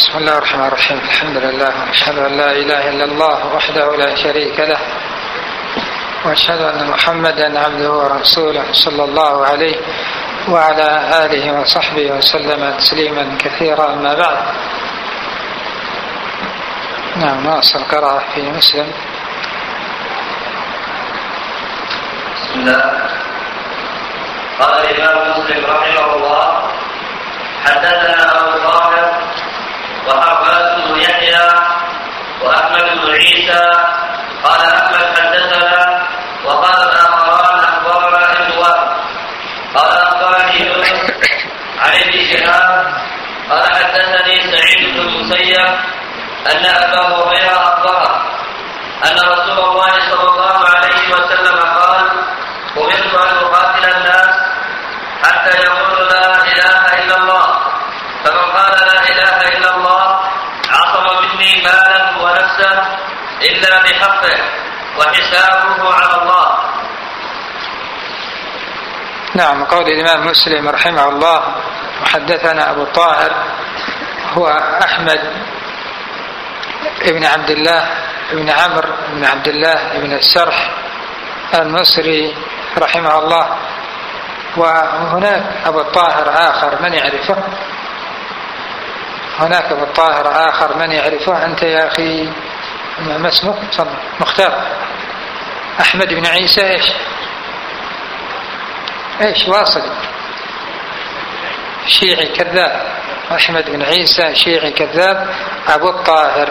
بسم الله الرحمن الرحيم. الحمد لله وأشهد أن لا إله إلا الله وحده لا شريك له، وأشهد أن محمدا عبده ورسوله صلى الله عليه وعلى آله وصحبه وسلم تسليما كثيرا. أما بعد، نعم، نواصل قراءة في مسلم. بسم الله. قال الإمام مسلم رحمه الله: حدثنا أبو طاهر وحرملة بن يحيى وأحمد بن عيسى. قال أحمد حدثنا، وقال الآخران أخبرنا ابن وهب. قال أخبرني يونس عن ابن شهاب قال حدثني سعيد بن المسيب أن أبا هريرة أخبره أن رسول الله صلى الله عليه وسلم قال: أمرت أن أقاتل الناس حتى يقولوا لا إله إلا الله، فمن قال لا إله إلا الله عصم مني ماله ونفسه إلا بحقه وحسابه على الله. نعم. قول الإمام مسلم رحمه الله: وحدثنا أبو طاهر هو أحمد ابن عبد الله ابن عمرو ابن عبد الله ابن السرح المصري رحمه الله. وهناك أبو الطاهر آخر من يعرفه؟ هناك أبو الطاهر آخر من يعرفه؟ أنت يا أخي ما اسمك؟ مختار. أحمد بن عيسى إيش واصل؟ شيعي كذاب. أحمد بن عيسى شيعي كذاب أبو الطاهر.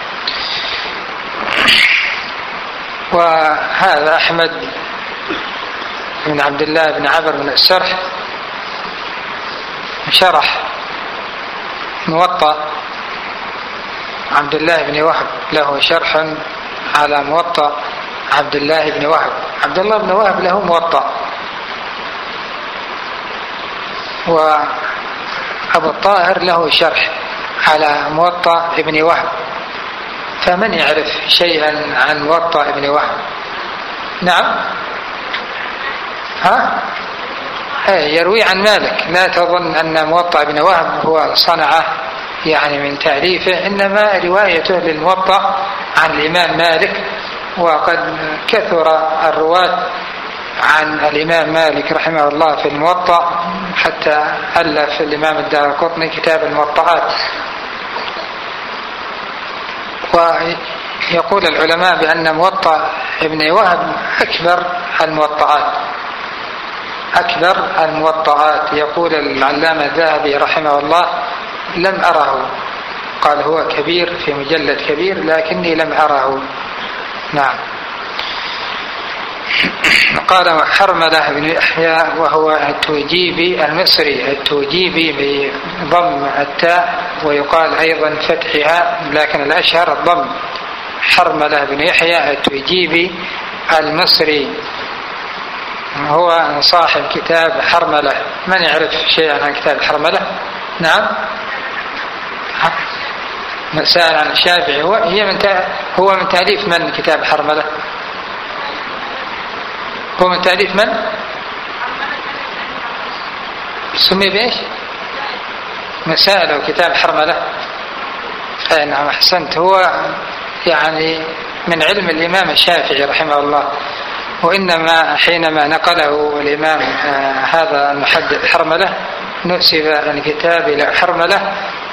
وهذا أحمد بن عبد الله بن عمرو بن السرح شرح موطأ عبد الله بن وهب، له شرح على موطأ عبد الله بن وهب. عبد الله بن وهب له موطأ، وأبو الطاهر له شرح على موطأ ابن وهب. فمن يعرف شيئا عن موطأ ابن وهب؟ نعم، يروي عن مالك. لا تظن أن موطأ ابن وهب هو صنعه يعني من تأليفه، إنما روايته للموطأ عن الإمام مالك. وقد كثر الرواة عن الإمام مالك رحمه الله في الموطأ، حتى ألف الإمام الدارقطني كتاب الموطئات. ويقول العلماء بأن موطأ ابن وهب أكبر الموطئات. يقول العلامة الذهبي رحمه الله: لم أره، قال هو كبير في مجلد كبير لكني لم أره. نعم. قال حرملة بن يحيى وهو التوجيبي المصري، التوجيبي بضم التاء ويقال أيضا فتحها، لكن الأشهر الضم. حرملة بن يحيى التوجيبي المصري هو صاحب كتاب حرملة. من يعرف شيئا عن كتاب حرملة؟ نعم. مسائل عن الشافعي. هو من تأليف من كتاب حرملة؟ هو من تأليف من؟ سمي بإيش؟ مسائل أو كتاب حرملة. نعم، أحسنت. هو يعني من علم الإمام الشافعي رحمه الله، وإنما حينما نقله الإمام هذا المحدث حرملة نسب الكتاب إلى حرملة،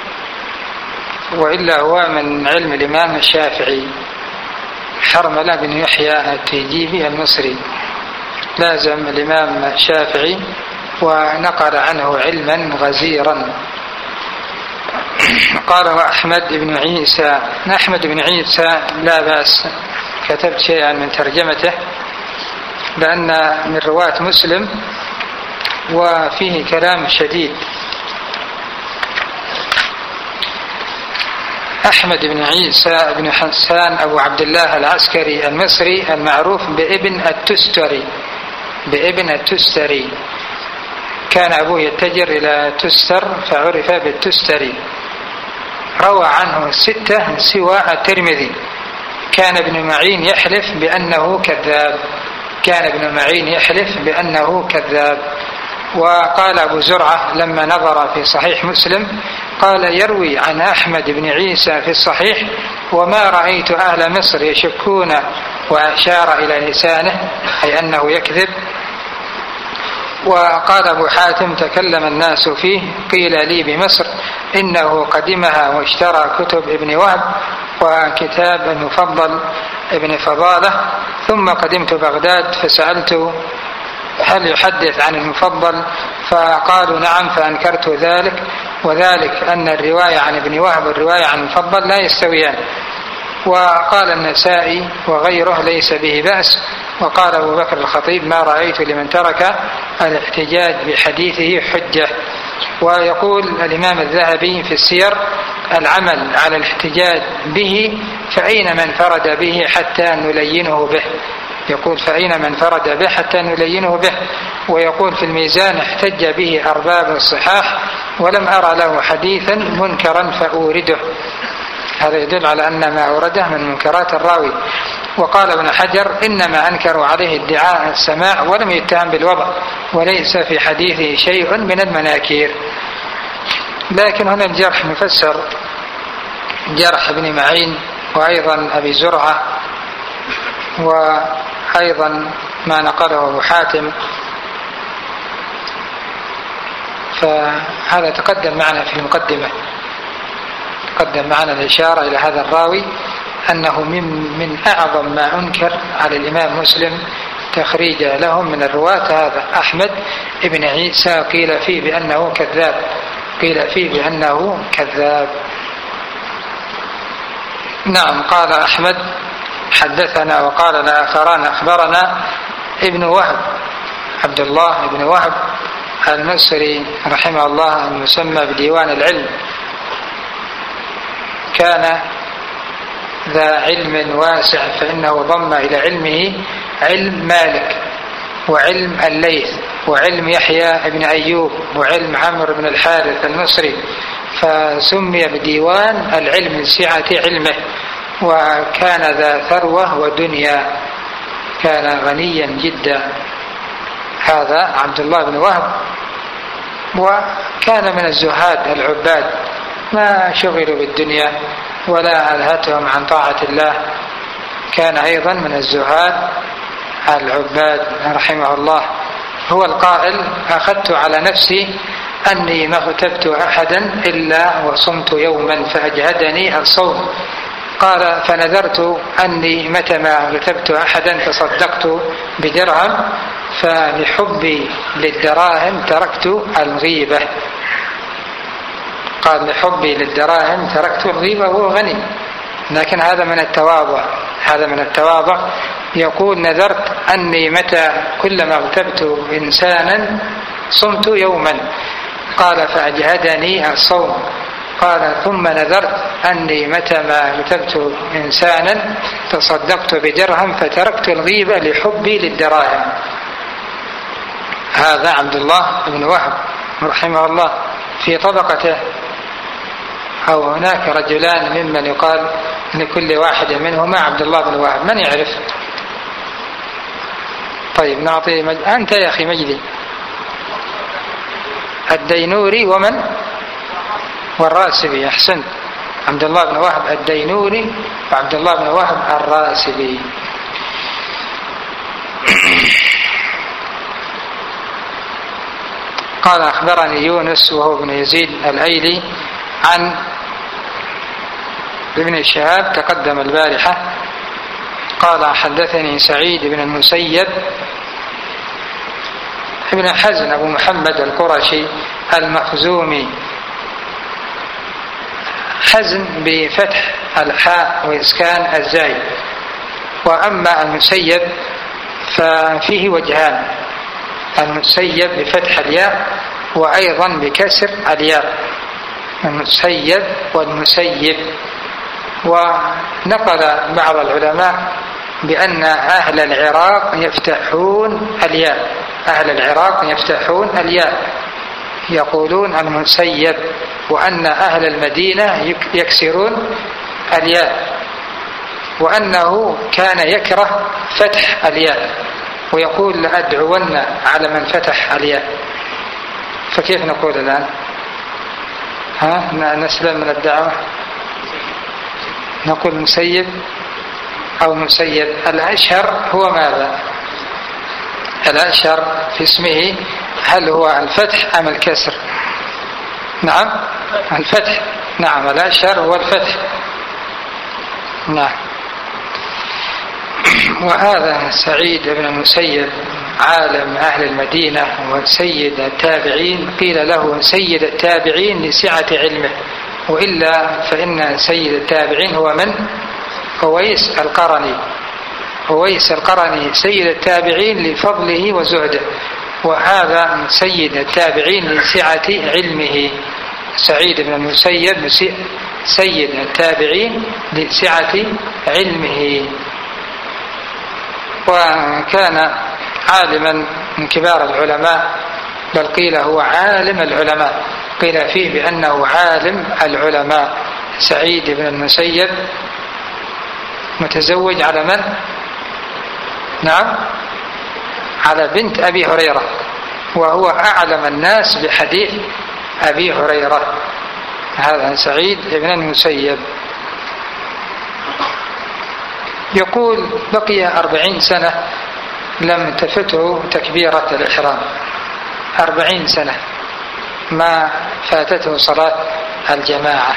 وإلا هو من علم الإمام الشافعي. حرملة بن يحيى التوجيبي المصري لازم الإمام الشافعي ونقل عنه علما غزيرا. قال: وأحمد بن عيسى. أحمد بن عيسى لا بأس، كتبت شيئا من ترجمته لأن من رواة مسلم وفيه كلام شديد. أحمد بن عيسى بن حسان أبو عبد الله العسكري المصري المعروف بابن التستري. كان أبوه يتجر إلى تستر فعرف بالتستري. روى عنه 6 سوى الترمذي. كان ابن معين يحلف بأنه كذاب. وقال أبو زرعة لما نظر في صحيح مسلم قال يروي عن أحمد بن عيسى في الصحيح: وما رأيت أهل مصر يشكون، وأشار إلى لسانه أي أنه يكذب. وقال أبو حاتم: تكلم الناس فيه، قيل لي بمصر إنه قدمها واشترى كتب ابن وهب وكتاب المفضل ابن فضالة، ثم قدمت بغداد فسألت هل يحدث عن المفضل، فقالوا نعم، فأنكرت ذلك، وذلك أن الرواية عن ابن وهب والرواية عن المفضل لا يستويان. وقال النسائي وغيره: ليس به بأس. وقال أبو بكر الخطيب: ما رأيت لمن ترك الاحتجاج بحديثه حجة. ويقول الإمام الذهبي في السير: العمل على الاحتجاج به فأين من فرد به حتى نلينه به. يقول: فأين من فرد به حتى نلينه به. ويقول في الميزان: احتج به أرباب الصحاح ولم أرى له حديثا منكرا فأورده. هذا يدل على أن ما أورده من منكرات الراوي. وقال ابن حجر: إنما أنكروا عليه ادعاء السماع ولم يتهم بالوضع، وليس في حديثه شيء من المناكير. لكن هنا الجرح مفسر: جرح ابن معين وأيضا أبي زرعة، وأيضا ما نقله أبو حاتم. فهذا تقدم معنا في المقدمة، تقدم معنا الإشارة إلى هذا الراوي أنه من أعظم ما أنكر على الإمام مسلم تخريج لهم من الرواة هذا أحمد ابن عيسى، قيل فيه بأنه كذاب، قيل فيه بأنه كذاب. نعم. قال أحمد: حدثنا. وقال الآخران: أخبرنا ابن وهب، عبد الله بن وهب المصري رحمه الله، المسمى بديوان العلم. كان ذا علم واسع، فإنه ضم إلى علمه علم مالك، وعلم الليث، وعلم يحيى بن أيوب، وعلم عمرو بن الحارث المصري، فسمي بديوان العلم لسعة علمه. وكان ذا ثروة ودنيا، كان غنيا جدا هذا عبد الله بن وهب. وكان من الزهاد العباد، ما شغلوا بالدنيا ولا ألهتهم عن طاعة الله. كان أيضا من الزهاد العباد رحمه الله. هو القائل: أخذت على نفسي أني ما اغتبت أحدا إلا وصمت يوما فأجهدني الصوم. قال: فنذرت أني متى ما اغتبت أحدا تصدقت بدرهم، فلحبي للدراهم تركت الغيبة. قال: لحبي للدراهم تركت الغيبة، وهو غني. لكن هذا من التواضع، هذا من التواضع. يقول: نذرت أني متى كلما اغتبت إنسانا صمت يوما. قال: فأجهدني الصوم. قال: ثم نذرت أني متى ما اغتبت إنسانا تصدقت بدرهم فتركت الغيبة لحبي للدراهم. هذا عبد الله بن وهب رحمه الله. في طبقته أو هناك رجلان ممن يقال لكل واحد منهما عبد الله بن وهب، من يعرف؟ طيب نعطي أنت يا أخي مجدي. الدينوري ومن؟ والراسبي. أحسنت. عبد الله بن وهب الدينوري وعبد الله بن وهب الراسبي. قال: أخبرني يونس وهو ابن يزيد الأيلي عن ابن شهاب، تقدم البارحة. قال: حدثني سعيد بن المسيب ابن حزن أبو محمد القرشي المخزومي. حزن بفتح الحاء وإسكان الزاي. وأما المسيب ففيه وجهان: المسيب بفتح الياء وأيضا بكسر الياء، المسيب والمسيب. ونقل بعض العلماء بأن أهل العراق يفتحون الياء، أهل العراق يفتحون الياء، يقولون المسيب، وأن أهل المدينة يكسرون الياء، وأنه كان يكره فتح الياء ويقول: لأدعون على من فتح الياء. فكيف نقول الآن؟ نسلم من الدعوة، نقول مسيب أو مسيب. الأشهر هو ماذا؟ الأشهر في اسمه هل هو الفتح أم الكسر؟ نعم الفتح. نعم الأشهر هو الفتح. نعم. وهذا سعيد بن المسيب عالم أهل المدينة وسيد التابعين، قيل له سيد التابعين لسعة علمه، وإلا فإن سيد التابعين هو من؟ أويس القرني. أويس القرني سيد التابعين لفضله وزهده، وهذا سيد التابعين لسعة علمه. سعيد بن المسيب سيد التابعين لسعة علمه، وكان عالما من كبار العلماء، بل قيل هو عالم العلماء، قيل فيه بأنه عالم العلماء. سعيد بن المسيب متزوج على من؟ نعم على بنت أبي هريرة، وهو أعلم الناس بحديث أبي هريرة. هذا سعيد بن المسيب. يقول بقي 40 سنة لم تفته تكبيرة الإحرام، 40 سنة ما فاتته صلاة الجماعة.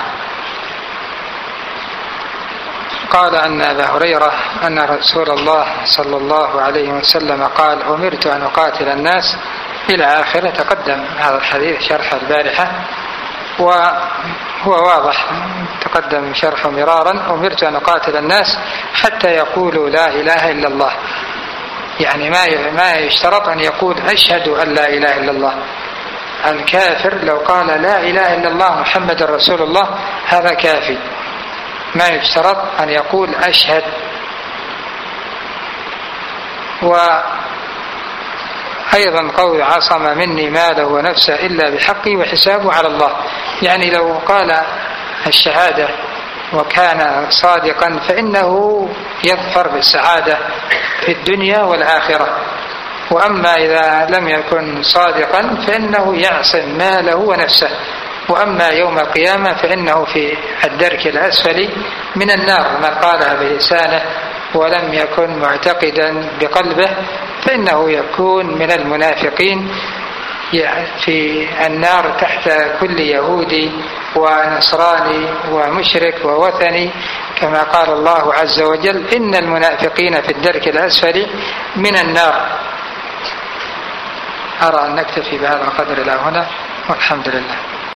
قال أن أبا هريرة أن رسول الله صلى الله عليه وسلم قال: أمرت أن أقاتل الناس إلى آخره. تقدم هذا الحديث شرح البارحة وهو واضح، تقدم شرحه مرارا. أمرت أن أقاتل الناس حتى يقولوا لا إله إلا الله، يعني ما يشترط أن يقول أشهد أن لا إله إلا الله. الكافر لو قال لا إله إلا الله محمد رسول الله هذا كافي، ما يشترط أن يقول أشهد. وأيضا قول عصم مني ماله ونفسه إلا بحقي وحسابه على الله، يعني لو قال الشهادة وكان صادقا فإنه يظفر بالسعادة في الدنيا والآخرة، وأما إذا لم يكن صادقا فإنه يعصم ماله ونفسه، وأما يوم القيامة فإنه في الدرك الأسفل من النار. من قالها بلسانه ولم يكن معتقدا بقلبه فإنه يكون من المنافقين في النار تحت كل يهودي ونصراني ومشرك ووثني، كما قال الله عز وجل: إن المنافقين في الدرك الأسفل من النار. أرى أن نكتفي بهذا القدر إلى هنا، والحمد لله.